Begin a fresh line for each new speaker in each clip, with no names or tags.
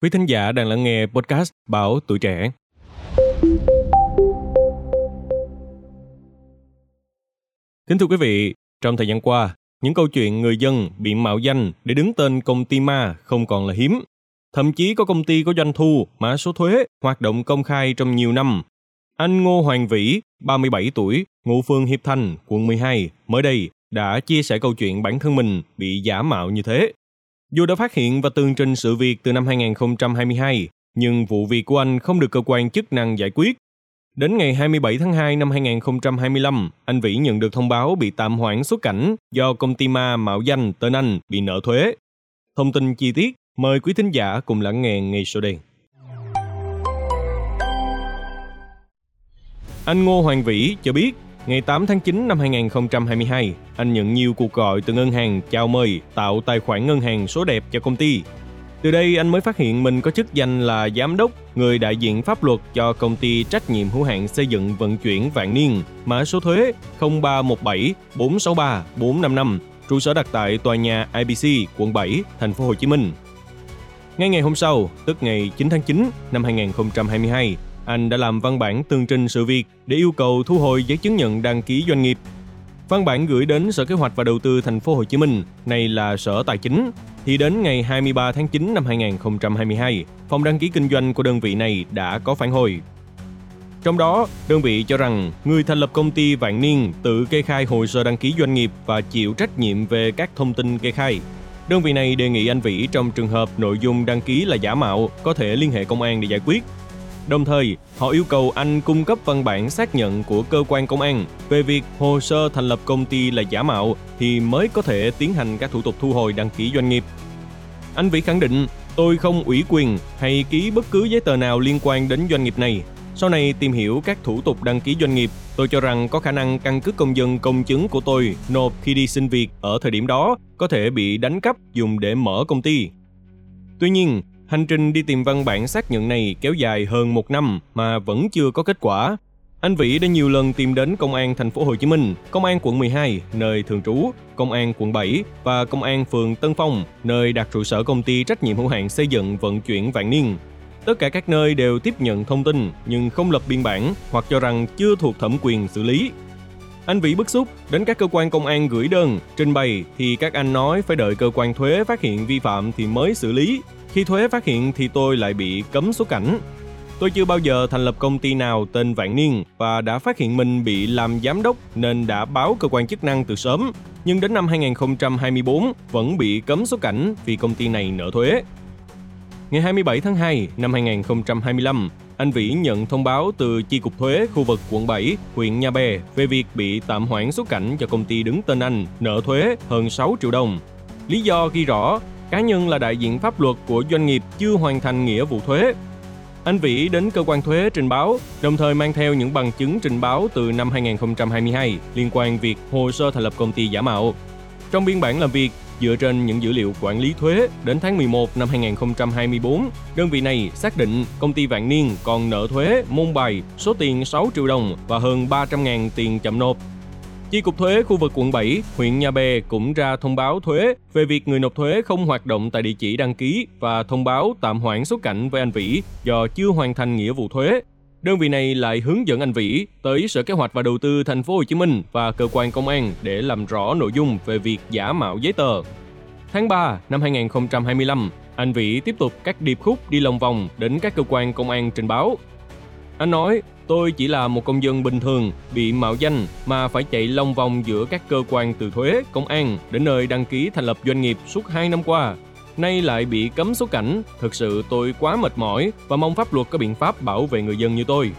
Quý thính giả đang lắng nghe podcast Báo Tuổi Trẻ. Kính thưa quý vị, trong thời gian qua, những câu chuyện người dân bị mạo danh để đứng tên công ty ma không còn là hiếm. Thậm chí có công ty có doanh thu, mã số thuế, hoạt động công khai trong nhiều năm. Anh Ngô Hoàng Vĩ, 37 tuổi, ngụ phường Hiệp Thành, quận 12, mới đây đã chia sẻ câu chuyện bản thân mình bị giả mạo như thế. Dù đã phát hiện và tường trình sự việc từ năm 2022, nhưng vụ việc của anh không được cơ quan chức năng giải quyết. Đến ngày 27 tháng 2 năm 2025, anh Vĩ nhận được thông báo bị tạm hoãn xuất cảnh do công ty ma mạo danh tên anh bị nợ thuế. Thông tin chi tiết, mời quý thính giả cùng lắng nghe ngay sau đây. Anh Ngô Hoàng Vĩ cho biết, ngày 8 tháng 9 năm 2022, anh nhận nhiều cuộc gọi từ ngân hàng chào mời tạo tài khoản ngân hàng số đẹp cho công ty. Từ đây anh mới phát hiện mình có chức danh là giám đốc, người đại diện pháp luật cho công ty trách nhiệm hữu hạn xây dựng vận chuyển Vạn Niên, mã số thuế 0317 463 455, trụ sở đặt tại tòa nhà IBC, quận 7, thành phố Hồ Chí Minh. Ngay ngày hôm sau, tức ngày 9 tháng 9 năm 2022, anh đã làm văn bản tường trình sự việc để yêu cầu thu hồi giấy chứng nhận đăng ký doanh nghiệp. Văn bản gửi đến Sở Kế hoạch và Đầu tư thành phố Hồ Chí Minh, nay là Sở Tài chính, thì đến ngày 23 tháng 9 năm 2022, phòng đăng ký kinh doanh của đơn vị này đã có phản hồi. Trong đó, đơn vị cho rằng người thành lập công ty Vạn Niên tự kê khai hồ sơ đăng ký doanh nghiệp và chịu trách nhiệm về các thông tin kê khai. Đơn vị này đề nghị anh Vĩ trong trường hợp nội dung đăng ký là giả mạo có thể liên hệ công an để giải quyết. Đồng thời, họ yêu cầu anh cung cấp văn bản xác nhận của cơ quan công an về việc hồ sơ thành lập công ty là giả mạo thì mới có thể tiến hành các thủ tục thu hồi đăng ký doanh nghiệp. Anh Vĩ khẳng định, tôi không ủy quyền hay ký bất cứ giấy tờ nào liên quan đến doanh nghiệp này. Sau này tìm hiểu các thủ tục đăng ký doanh nghiệp, tôi cho rằng có khả năng căn cước công dân công chứng của tôi nộp khi đi xin việc ở thời điểm đó có thể bị đánh cắp dùng để mở công ty. Tuy nhiên, hành trình đi tìm văn bản xác nhận này kéo dài hơn 1 năm mà vẫn chưa có kết quả. Anh Vĩ đã nhiều lần tìm đến Công an thành phố Hồ Chí Minh, Công an quận 12, nơi thường trú, Công an quận 7 và Công an phường Tân Phong, nơi đặt trụ sở công ty trách nhiệm hữu hạn xây dựng vận chuyển Vạn Niên. Tất cả các nơi đều tiếp nhận thông tin nhưng không lập biên bản hoặc cho rằng chưa thuộc thẩm quyền xử lý. Anh Vĩ bức xúc, đến các cơ quan công an gửi đơn, trình bày thì các anh nói phải đợi cơ quan thuế phát hiện vi phạm thì mới xử lý. Khi thuế phát hiện thì tôi lại bị cấm xuất cảnh. Tôi chưa bao giờ thành lập công ty nào tên Vạn Niên và đã phát hiện mình bị làm giám đốc nên đã báo cơ quan chức năng từ sớm. Nhưng đến năm 2024 vẫn bị cấm xuất cảnh vì công ty này nợ thuế. Ngày 27 tháng 2 năm 2025, anh Vĩ nhận thông báo từ Chi cục thuế khu vực quận 7, huyện Nhà Bè về việc bị tạm hoãn xuất cảnh cho công ty đứng tên anh nợ thuế hơn 6 triệu đồng. Lý do ghi rõ, cá nhân là đại diện pháp luật của doanh nghiệp chưa hoàn thành nghĩa vụ thuế. Anh Vĩ đến cơ quan thuế trình báo, đồng thời mang theo những bằng chứng trình báo từ năm 2022 liên quan việc hồ sơ thành lập công ty giả mạo. Trong biên bản làm việc, dựa trên những dữ liệu quản lý thuế, đến tháng 11 năm 2024, đơn vị này xác định công ty Vạn Niên còn nợ thuế môn bài số tiền 6 triệu đồng và hơn 300.000 tiền chậm nộp. Chi cục thuế khu vực quận 7, huyện Nhà Bè cũng ra thông báo thuế về việc người nộp thuế không hoạt động tại địa chỉ đăng ký và thông báo tạm hoãn xuất cảnh với anh Vĩ do chưa hoàn thành nghĩa vụ thuế. Đơn vị này lại hướng dẫn anh Vĩ tới Sở Kế hoạch và Đầu tư thành phố Hồ Chí Minh và cơ quan công an để làm rõ nội dung về việc giả mạo giấy tờ. Tháng 3 năm 2025, anh Vĩ tiếp tục các điệp khúc đi lòng vòng đến các cơ quan công an trình báo. Anh nói, tôi chỉ là một công dân bình thường, bị mạo danh mà phải chạy long vòng giữa các cơ quan từ thuế, công an đến nơi đăng ký thành lập doanh nghiệp suốt 2 năm qua. Nay lại bị cấm xuất cảnh, thực sự tôi quá mệt mỏi và mong pháp luật có biện pháp bảo vệ người dân như tôi.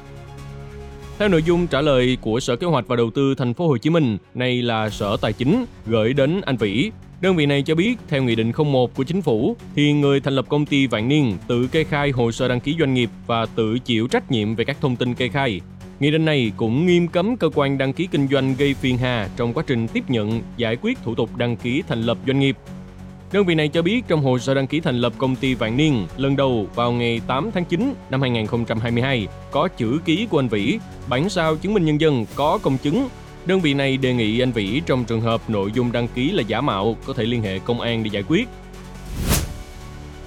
Theo nội dung trả lời của Sở Kế hoạch và Đầu tư thành phố Hồ Chí Minh, nay là Sở Tài chính, gửi đến anh Vĩ, đơn vị này cho biết theo Nghị định 01 của Chính phủ thì người thành lập công ty Vạn Niên tự kê khai hồ sơ đăng ký doanh nghiệp và tự chịu trách nhiệm về các thông tin kê khai. Nghị định này cũng nghiêm cấm cơ quan đăng ký kinh doanh gây phiền hà trong quá trình tiếp nhận, giải quyết thủ tục đăng ký thành lập doanh nghiệp. Đơn vị này cho biết trong hồ sơ đăng ký thành lập công ty Vạn Niên lần đầu vào ngày 8 tháng 9 năm 2022 có chữ ký của anh Vĩ, bản sao chứng minh nhân dân có công chứng. Đơn vị này đề nghị anh Vĩ trong trường hợp nội dung đăng ký là giả mạo có thể liên hệ công an để giải quyết.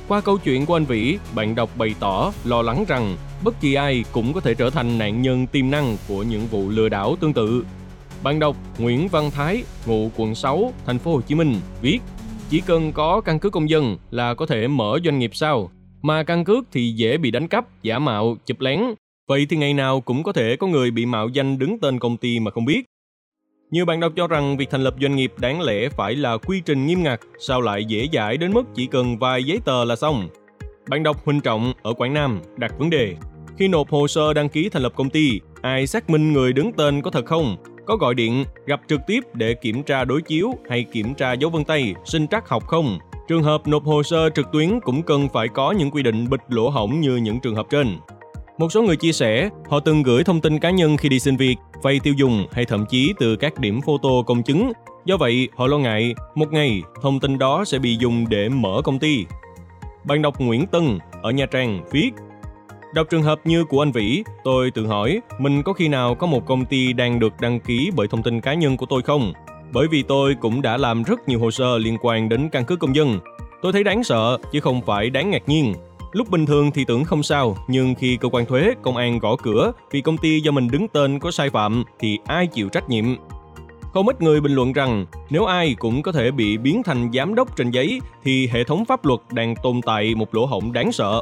Qua câu chuyện của anh Vĩ, bạn đọc bày tỏ lo lắng rằng bất kỳ ai cũng có thể trở thành nạn nhân tiềm năng của những vụ lừa đảo tương tự. Bạn đọc Nguyễn Văn Thái, ngụ quận 6, thành phố Hồ Chí Minh viết: chỉ cần có căn cước công dân là có thể mở doanh nghiệp sao? Mà căn cước thì dễ bị đánh cắp, giả mạo, chụp lén. Vậy thì ngày nào cũng có thể có người bị mạo danh đứng tên công ty mà không biết. Nhiều bạn đọc cho rằng việc thành lập doanh nghiệp đáng lẽ phải là quy trình nghiêm ngặt, sao lại dễ dãi đến mức chỉ cần vài giấy tờ là xong. Bạn đọc Huỳnh Trọng ở Quảng Nam đặt vấn đề: khi nộp hồ sơ đăng ký thành lập công ty, ai xác minh người đứng tên có thật không? Có gọi điện, gặp trực tiếp để kiểm tra đối chiếu hay kiểm tra dấu vân tay, sinh trắc học không? Trường hợp nộp hồ sơ trực tuyến cũng cần phải có những quy định bịt lỗ hổng như những trường hợp trên. Một số người chia sẻ, họ từng gửi thông tin cá nhân khi đi xin việc, vay tiêu dùng hay thậm chí từ các điểm photo công chứng. Do vậy, họ lo ngại một ngày thông tin đó sẽ bị dùng để mở công ty. Bạn đọc Nguyễn Tân ở Nha Trang viết: đọc trường hợp như của anh Vĩ, tôi tự hỏi mình có khi nào có một công ty đang được đăng ký bởi thông tin cá nhân của tôi không? Bởi vì tôi cũng đã làm rất nhiều hồ sơ liên quan đến căn cước công dân. Tôi thấy đáng sợ chứ không phải đáng ngạc nhiên. Lúc bình thường thì tưởng không sao, nhưng khi cơ quan thuế, công an gõ cửa vì công ty do mình đứng tên có sai phạm thì ai chịu trách nhiệm? Không ít người bình luận rằng nếu ai cũng có thể bị biến thành giám đốc trên giấy thì hệ thống pháp luật đang tồn tại một lỗ hổng đáng sợ.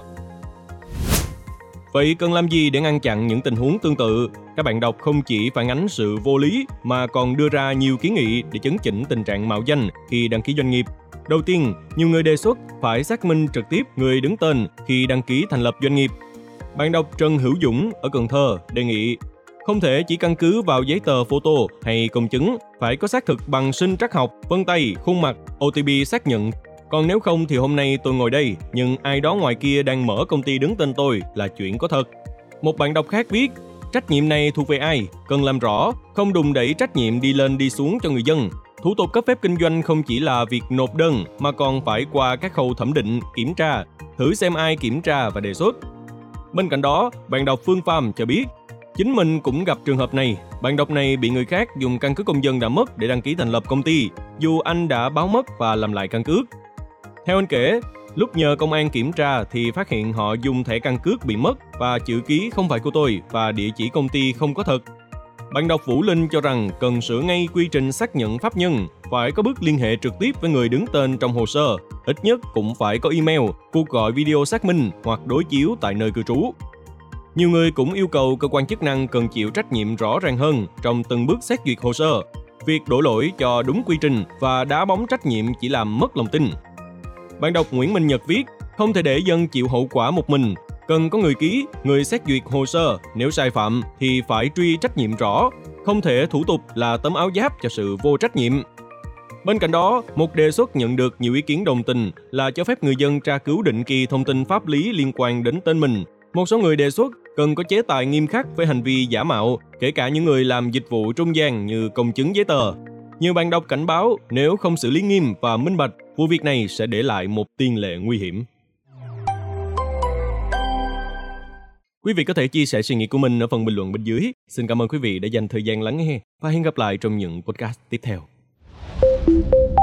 Vậy cần làm gì để ngăn chặn những tình huống tương tự? Các bạn đọc không chỉ phản ánh sự vô lý mà còn đưa ra nhiều kiến nghị để chấn chỉnh tình trạng mạo danh khi đăng ký doanh nghiệp. Đầu tiên, nhiều người đề xuất phải xác minh trực tiếp người đứng tên khi đăng ký thành lập doanh nghiệp. Bạn đọc Trần Hữu Dũng ở Cần Thơ đề nghị không thể chỉ căn cứ vào giấy tờ photo hay công chứng, phải có xác thực bằng sinh trắc học, vân tay, khuôn mặt, OTP xác nhận. Còn nếu không thì hôm nay tôi ngồi đây, nhưng ai đó ngoài kia đang mở công ty đứng tên tôi là chuyện có thật. Một bạn đọc khác viết, trách nhiệm này thuộc về ai? Cần làm rõ, không đùn đẩy trách nhiệm đi lên đi xuống cho người dân. Thủ tục cấp phép kinh doanh không chỉ là việc nộp đơn mà còn phải qua các khâu thẩm định, kiểm tra, thử xem ai kiểm tra và đề xuất. Bên cạnh đó, bạn đọc Phương Pham cho biết, chính mình cũng gặp trường hợp này. Bạn đọc này bị người khác dùng căn cước công dân đã mất để đăng ký thành lập công ty, dù anh đã báo mất và làm lại căn cước. Theo anh kể, lúc nhờ công an kiểm tra thì phát hiện họ dùng thẻ căn cước bị mất và chữ ký không phải của tôi và địa chỉ công ty không có thật. Bạn đọc Vũ Linh cho rằng cần sửa ngay quy trình xác nhận pháp nhân, phải có bước liên hệ trực tiếp với người đứng tên trong hồ sơ, ít nhất cũng phải có email, cuộc gọi video xác minh hoặc đối chiếu tại nơi cư trú. Nhiều người cũng yêu cầu cơ quan chức năng cần chịu trách nhiệm rõ ràng hơn trong từng bước xét duyệt hồ sơ. Việc đổ lỗi cho đúng quy trình và đá bóng trách nhiệm chỉ làm mất lòng tin. Bạn đọc Nguyễn Minh Nhật viết, không thể để dân chịu hậu quả một mình. Cần có người ký, người xét duyệt hồ sơ, nếu sai phạm thì phải truy trách nhiệm rõ, không thể thủ tục là tấm áo giáp cho sự vô trách nhiệm. Bên cạnh đó, một đề xuất nhận được nhiều ý kiến đồng tình là cho phép người dân tra cứu định kỳ thông tin pháp lý liên quan đến tên mình. Một số người đề xuất cần có chế tài nghiêm khắc với hành vi giả mạo, kể cả những người làm dịch vụ trung gian như công chứng giấy tờ. Nhiều bạn đọc cảnh báo nếu không xử lý nghiêm và minh bạch, vụ việc này sẽ để lại một tiền lệ nguy hiểm. Quý vị có thể chia sẻ suy nghĩ của mình ở phần bình luận bên dưới. Xin cảm ơn quý vị đã dành thời gian lắng nghe và hẹn gặp lại trong những podcast tiếp theo.